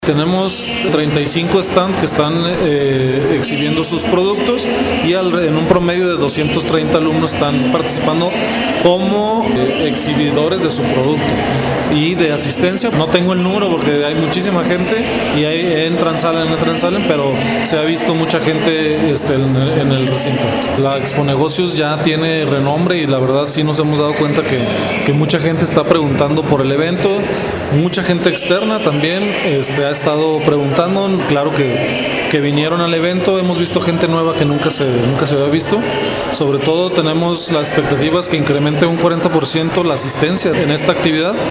Tenemos 35 stands que están exhibiendo sus productos y en un promedio de 230 alumnos están participando como exhibidores de su producto y de asistencia. No tengo el número porque hay muchísima gente y entran, salen, pero se ha visto mucha gente en el recinto. La Expo Negocios ya tiene renombre y la verdad sí nos hemos dado cuenta que mucha gente está preguntando por el evento. Mucha gente externa también ha estado preguntando, claro que vinieron al evento, hemos visto gente nueva que nunca se había visto. Sobre todo tenemos las expectativas que incremente un 40% la asistencia en esta actividad.